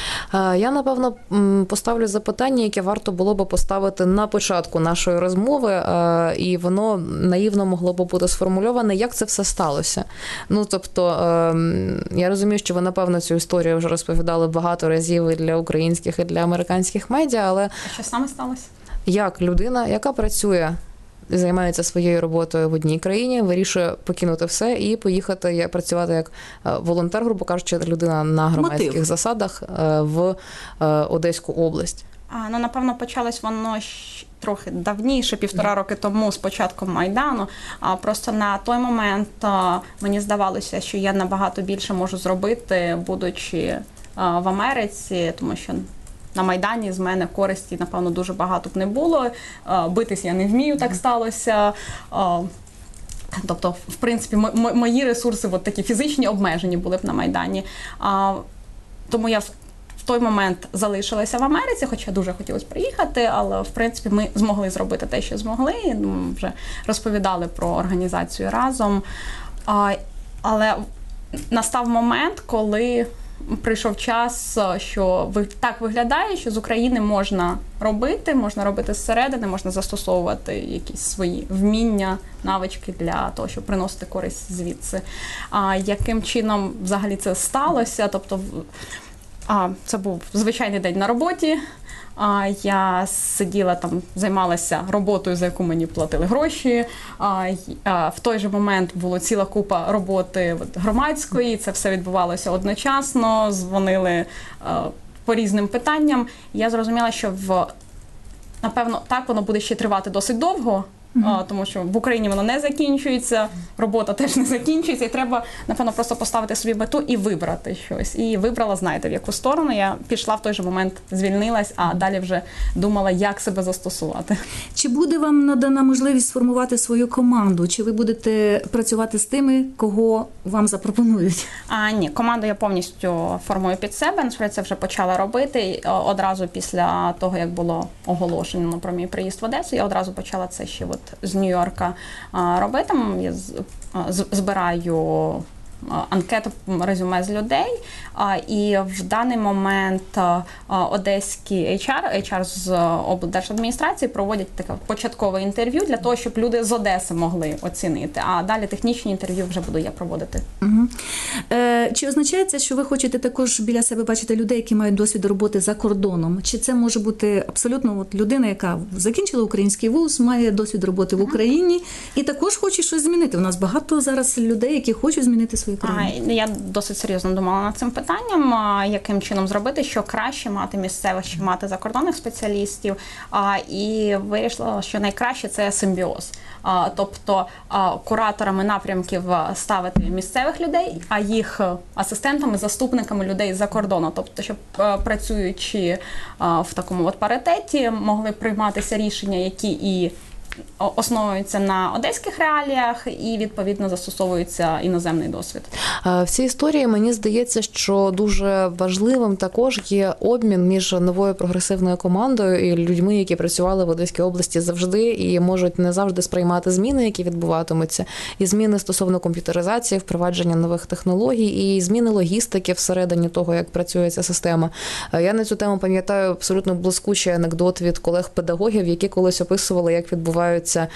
Я, напевно, поставлю запитання, яке варто було б поставити на початку нашої розмови, і воно наївно могло б бути сформульоване, як це все сталося. Ну, тобто, я розумію, що ви, напевно, цю історію вже розповідали багато разів і для українських, і для американських медіа, але... А що саме сталося? Як людина, яка працює, займається своєю роботою в одній країні, вирішує покинути все і поїхати працювати як волонтер, грубо кажучи, людина на громадських Мотив. засадах в Одеську область? А, ну, напевно, почалось воно трохи давніше, півтора роки тому, з початком Майдану. А, просто на той момент а, мені здавалося, що я набагато більше можу зробити, будучи а, в Америці, тому що на Майдані з мене користі, напевно, дуже багато б не було. Битись я не вмію, так сталося. Тобто, в принципі, мої ресурси от такі фізичні обмежені були б на Майдані. Тому я в той момент залишилася в Америці, хоча дуже хотілося приїхати, але, в принципі, ми змогли зробити те, що змогли. Ми вже розповідали про організацію разом. Але настав момент, коли прийшов час, що так виглядає, що з України можна робити, можна робити зсередини, можна застосовувати якісь свої вміння, навички для того, щоб приносити користь звідси. А яким чином взагалі це сталося? Тобто, а, це був звичайний день на роботі. А, я сиділа там, займалася роботою, за яку мені платили гроші. А, а, в той же момент була ціла купа роботи от, громадської, це все відбувалося одночасно, дзвонили а, по різним питанням. Я зрозуміла, що в, напевно, так воно буде ще тривати досить довго, mm-hmm. тому що в Україні воно не закінчується, робота теж не закінчується, і треба, напевно, просто поставити собі мету і вибрати щось. І вибрала, знаєте, в яку сторону. Я пішла в той же момент, звільнилась, а далі вже думала, як себе застосувати. Чи буде вам надана можливість сформувати свою команду? Чи ви будете працювати з тими, кого вам запропонують? А, ні, команду я повністю формую під себе. Насправді це вже почала робити. Одразу після того, як було оголошено про мій приїзд в Одесу, я одразу почала це ще от з Нью-Йорка робити. Я збираю анкету резюме з людей. І в даний момент одеський ейч ар, ейч ар з облдержадміністрації проводять таке початкове інтерв'ю для того, щоб люди з Одеси могли оцінити. А далі технічні інтерв'ю вже буду я проводити. Угу. Е, чи означає це, що ви хочете також біля себе бачити людей, які мають досвід роботи за кордоном? Чи це може бути абсолютно от людина, яка закінчила український вуз, має досвід роботи в Україні і також хоче щось змінити? У нас багато зараз людей, які хочуть змінити свою країну. А, я досить серйозно думала над цим питанням, яким чином зробити, що краще мати місцевих чи мати закордонних спеціалістів. А, і вирішила, що найкраще – це симбіоз. А, тобто а, кураторами напрямків ставити місцевих людей, а їх асистентами, заступниками людей з-за кордону. Тобто, щоб працюючи а, в такому от паритеті, могли прийматися рішення, які і основуються на одеських реаліях і, відповідно, застосовується іноземний досвід. В цій історії мені здається, що дуже важливим також є обмін між новою прогресивною командою і людьми, які працювали в Одеській області завжди і можуть не завжди сприймати зміни, які відбуватимуться, і зміни стосовно комп'ютеризації, впровадження нових технологій, і зміни логістики всередині того, як працює ця система. Я на цю тему пам'ятаю абсолютно блискучий анекдот від колег-педагогів, які колись описували, як відбуваються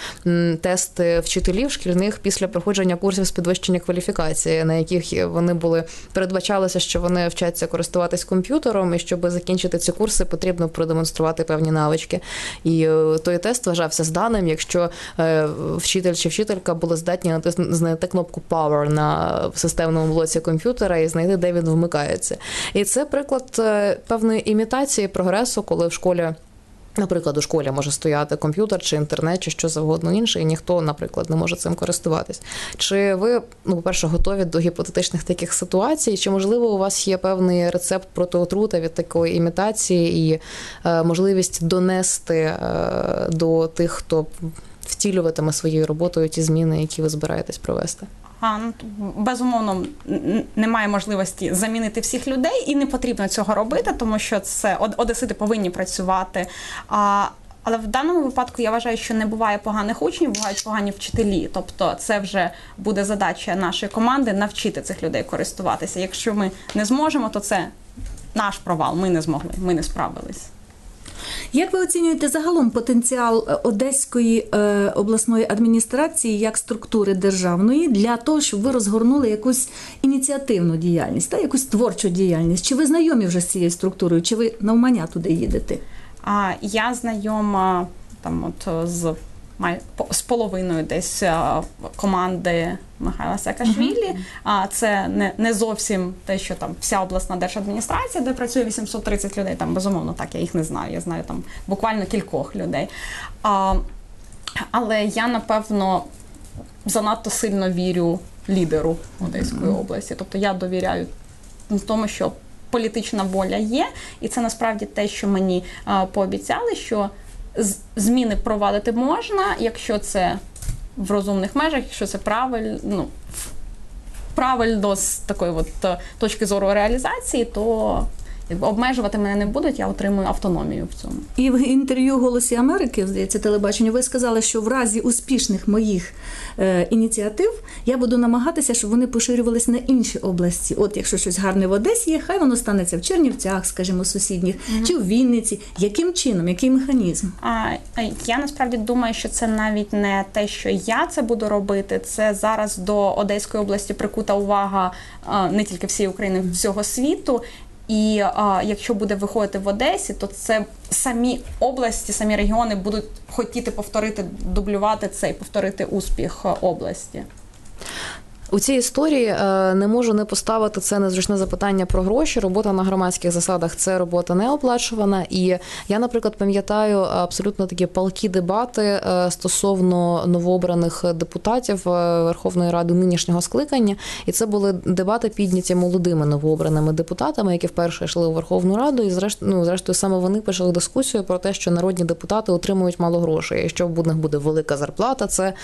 тести вчителів шкільних після проходження курсів з підвищення кваліфікації, на яких вони були, передбачалося, що вони вчаться користуватись комп'ютером, і щоб закінчити ці курси, потрібно продемонструвати певні навички. І той тест вважався зданим, якщо вчитель чи вчителька були здатні знайти кнопку Power на системному блоці комп'ютера і знайти, де він вмикається. І це приклад певної імітації прогресу, коли в школі, наприклад, у школі може стояти комп'ютер чи інтернет, чи що завгодно інше, і ніхто, наприклад, не може цим користуватись. Чи ви, ну, по-перше, готові до гіпотетичних таких ситуацій? Чи, можливо, у вас є певний рецепт проти отрути від такої імітації і е, можливість донести е, до тих, хто втілюватиме своєю роботою ті зміни, які ви збираєтесь провести? А, безумовно, немає можливості замінити всіх людей, і не потрібно цього робити, тому що це одесити повинні працювати. А, але в даному випадку я вважаю, що не буває поганих учнів, бувають погані вчителі. Тобто це вже буде задача нашої команди навчити цих людей користуватися. Якщо ми не зможемо, то це наш провал, ми не змогли, ми не справились. Як ви оцінюєте загалом потенціал Одеської е, обласної адміністрації як структури державної для того, щоб ви розгорнули якусь ініціативну діяльність, та, якусь творчу діяльність? Чи ви знайомі вже з цією структурою, чи ви навмання туди їдете? А, я знайома там, от, з, май, з половиною десь команди Михайла Саакашвілі. А це не, не зовсім те, що там вся обласна держадміністрація, де працює вісімсот тридцять людей, там безумовно так, я їх не знаю, я знаю там буквально кількох людей. А, але я, напевно, занадто сильно вірю лідеру Одеської області. Тобто я довіряю тому, що політична воля є, і це насправді те, що мені а, пообіцяли, що зміни провадити можна, якщо це в розумних межах, якщо це правильно, ну, правильно з такої от точки зору реалізації, то якби обмежувати мене не будуть, я отримую автономію в цьому. І в інтерв'ю «Голосі Америки», здається, телебаченню, ви сказали, що в разі успішних моїх е, ініціатив я буду намагатися, щоб вони поширювалися на інші області. От якщо щось гарне в Одесі є, хай воно станеться в Чернівцях, скажімо, сусідніх, mm-hmm. чи в Вінниці. Яким чином, який механізм? А, я насправді думаю, що це навіть не те, що я це буду робити. Це зараз до Одеської області прикута увага а, не тільки всієї України, всього світу. І а, якщо буде виходити в Одесі, то це самі області, самі регіони будуть хотіти повторити, дублювати це і повторити успіх області. У цій історії не можу не поставити це незручне запитання про гроші. Робота на громадських засадах – це робота неоплачувана. І я, наприклад, пам'ятаю абсолютно такі палкі дебати стосовно новообраних депутатів Верховної Ради нинішнього скликання. І це були дебати підняті молодими новообраними депутатами, які вперше йшли у Верховну Раду. І зрештою, ну, зрештою саме вони почали дискусію про те, що народні депутати отримують мало грошей. І що в них буде велика зарплата – це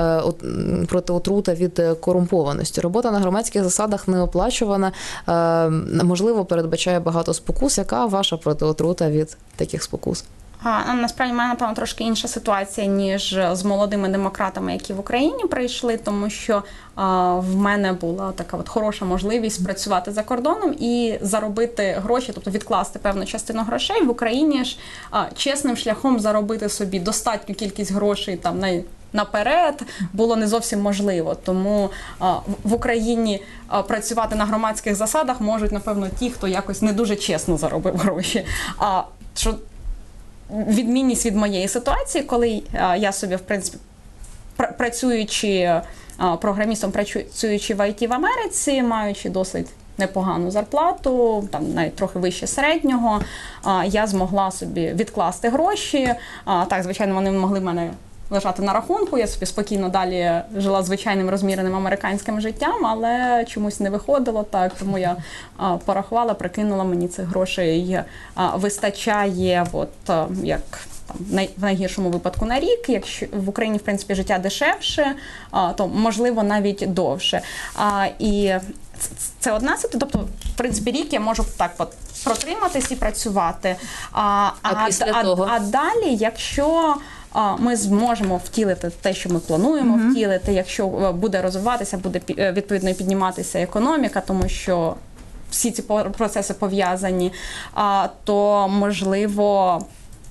протиотрута від корумпованості. Робота на громадських засадах не оплачувана, можливо, передбачає багато спокус. Яка ваша протиотрута від таких спокус? А, насправді, в мене, напевно, трошки інша ситуація, ніж з молодими демократами, які в Україні прийшли, тому що а, в мене була така от хороша можливість працювати за кордоном і заробити гроші, тобто відкласти певну частину грошей. В Україні ж а, чесним шляхом заробити собі достатню кількість грошей там на наперед було не зовсім можливо. Тому а, в Україні а, працювати на громадських засадах можуть, напевно, ті, хто якось не дуже чесно заробив гроші. А що відмінність від моєї ситуації, коли а, я собі, в принципі, пр- працюючи а, програмістом, працюючи в ай ті в Америці, маючи досить непогану зарплату, там навіть трохи вище середнього, а, я змогла собі відкласти гроші. А, так, звичайно, вони могли в мене лежати на рахунку, я собі спокійно далі жила звичайним розміреним американським життям, але чомусь не виходило так, тому я а, порахувала, прикинула, мені цих грошей а, вистачає, от, а, як там, най, в найгіршому випадку на рік, якщо в Україні, в принципі, життя дешевше, а, то, можливо, навіть довше. А, і це одна ситуація, тобто, в принципі, рік я можу так от протриматись і працювати. А, а, а, після а, того? а далі, якщо ми зможемо втілити те, що ми плануємо uh-huh. втілити, якщо буде розвиватися, буде відповідно підніматися економіка, тому що всі ці процеси пов'язані, то, можливо,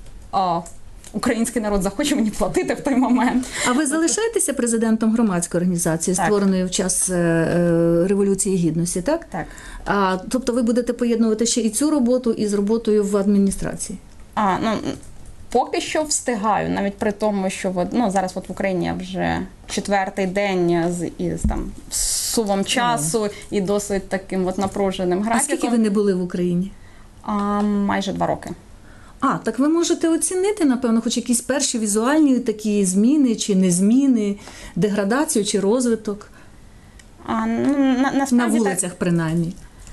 український народ захоче мені платити в той момент. А ви залишаєтеся президентом громадської організації, так, створеної в час Революції Гідності, так? Так. А, тобто ви будете поєднувати ще і цю роботу із роботою в адміністрації? А, ну... Поки що встигаю, навіть при тому, що от, ну, зараз от в Україні я вже четвертий день з із там сувом часу mm. і досить таким от напруженим графіком. А скільки ви не були в Україні? А, майже два роки. А, так ви можете оцінити, напевно, хоч якісь перші візуальні такі зміни чи не зміни, деградацію чи розвиток? А, ну, на, насправді, на вулицях, так... принаймні.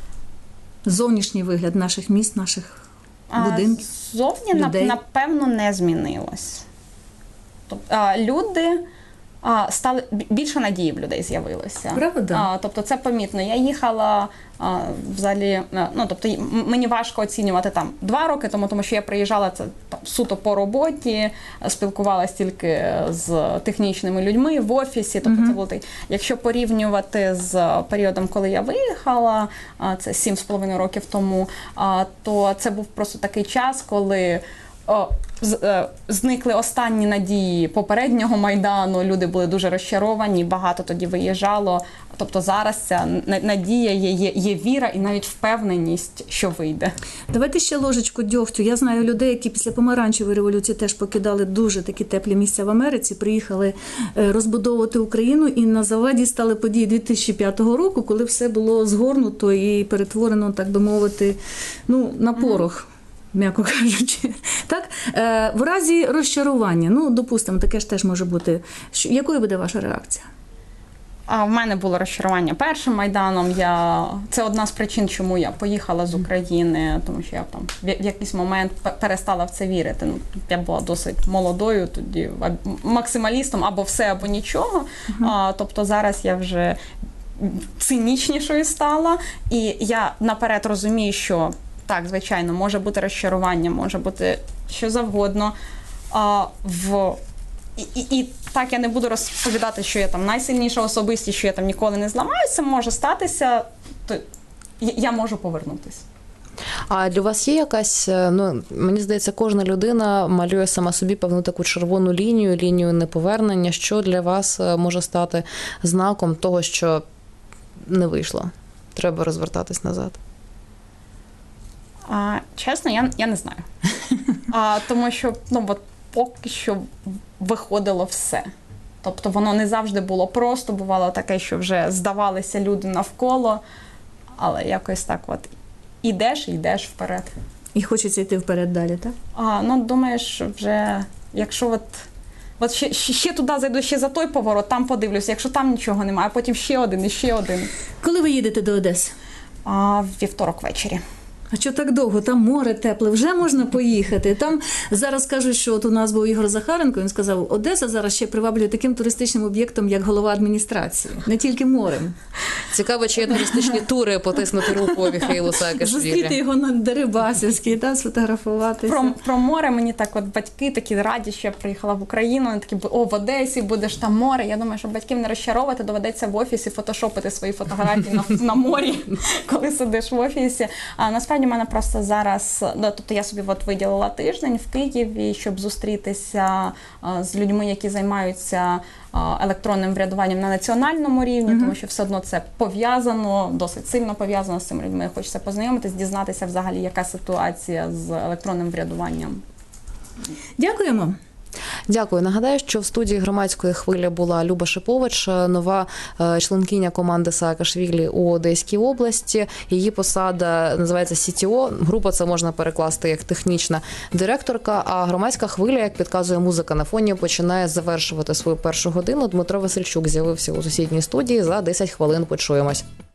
Зовнішній вигляд наших міст, наших будинків. Зовні, напевно, не змінилось. Тобто, люди стали, більше надії в людей з'явилося. Правда? Тобто це помітно. Я їхала взагалі, ну, тобто мені важко оцінювати там два роки тому, тому що я приїжджала це там суто по роботі, спілкувалася тільки з технічними людьми в офісі. Тобто mm-hmm. це було так. Якщо порівнювати з періодом, коли я виїхала, це сім з половиною років тому, то це був просто такий час, коли О, зникли останні надії попереднього Майдану, люди були дуже розчаровані, багато тоді виїжджало. Тобто зараз ця надія, є, є, є віра і навіть впевненість, що вийде. Давайте ще ложечку дьогтю. Я знаю людей, які після помаранчевої революції теж покидали дуже такі теплі місця в Америці, приїхали розбудовувати Україну, і на заваді стали події дві тисячі п'ятого року, коли все було згорнуто і перетворено, так би мовити, ну, на порох. М'яко кажучи. Так? Е, в разі розчарування, ну, допустимо, таке ж теж може бути. Що, якою буде ваша реакція? А в мене було розчарування першим Майданом. Я... Це одна з причин, чому я поїхала з України, тому що я там в якийсь момент перестала в це вірити. Ну, я була досить молодою, тоді максималістом, або все, або нічого. Uh-huh. А, тобто зараз я вже цинічнішою стала, і я наперед розумію, що так, звичайно, може бути розчарування, може бути що завгодно. А, в... і, і, і так я не буду розповідати, що я там найсильніша особистість, що я там ніколи не зламаюся, може статися, то я можу повернутися. А для вас є якась, ну, мені здається, кожна людина малює сама собі певну таку червону лінію, лінію неповернення. Що для вас може стати знаком того, що не вийшло? Треба розвертатись назад. А, чесно, я, я не знаю. А, тому що, ну, от поки що виходило все. Тобто воно не завжди було просто, бувало таке, що вже здавалися люди навколо, але якось так от ідеш і йдеш вперед. І хочеться йти вперед далі, так? А, ну, думаєш, вже, якщо от, от ще, ще туди зайду, ще за той поворот, там подивлюся, якщо там нічого немає, а потім ще один і ще один. Коли ви їдете до Одеси? А, вівторок ввечері. А що так довго? Там море тепле, вже можна поїхати. Там зараз кажуть, що от у нас був Ігор Захаренко, він сказав, Одеса зараз ще приваблює таким туристичним об'єктом, як голова адміністрації, не тільки морем. Цікаво, чи є туристичні тури потиснути руку Міхаїлу Саакашвілі. Зустріти його на Дерибасівській, та, сфотографуватися. Про, про море мені так от батьки такі раді, що я приїхала в Україну, вони такі, о, в Одесі будеш там море. Я думаю, що батьків не розчаровувати, доведеться в офісі фотошопити свої фотографії на, на морі, коли сидиш в офісі. А насправді в мене просто зараз, тобто я собі от виділила тиждень в Києві, щоб зустрітися з людьми, які займаються електронним врядуванням на національному рівні, mm-hmm. тому що все одно це пов'язано, досить сильно пов'язано з цими людьми. Хочеться познайомитись, дізнатися взагалі, яка ситуація з електронним врядуванням. Дякуємо. Дякую. Нагадаю, що в студії громадської хвилі була Люба Шипович, нова членкиня команди Саакашвілі у Одеській області. Її посада називається сі ті о. Група це можна перекласти як технічна директорка, а громадська хвиля, як підказує музика на фоні, починає завершувати свою першу годину. Дмитро Васильчук з'явився у сусідній студії. За десять хвилин почуємось.